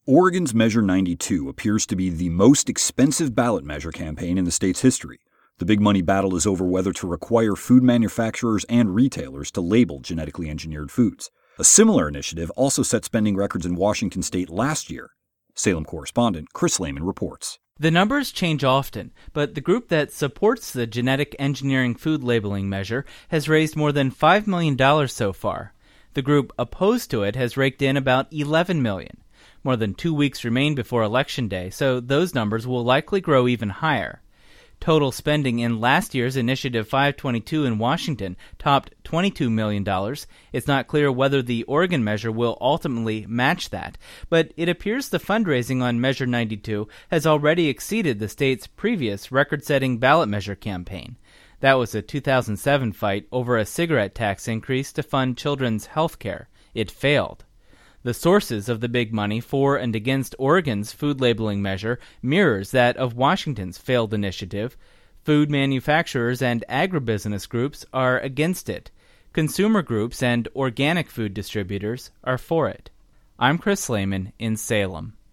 Oregon's Measure 92 appears to be the most expensive ballot measure campaign in the state's history. The big money battle is over whether to require food manufacturers and retailers to label genetically engineered foods. A similar initiative also set spending records in Washington state last year. Salem correspondent Chris Lehman reports. The numbers change often, but the group that supports the genetic engineering food labeling measure has raised more than $5 million so far. The group opposed to it has raked in about $11 million. More than 2 weeks remain before Election Day, so those numbers will likely grow even higher. Total spending in last year's Initiative 522 in Washington topped $22 million. It's not clear whether the Oregon measure will ultimately match that, but it appears the fundraising on Measure 92 has already exceeded the state's previous record-setting ballot measure campaign. That was a 2007 fight over a cigarette tax increase to fund children's health care. It failed. The sources of the big money for and against Oregon's food labeling measure mirrors that of Washington's failed initiative. Food manufacturers and agribusiness groups are against it. Consumer groups and organic food distributors are for it. I'm Chris Lehman in Salem.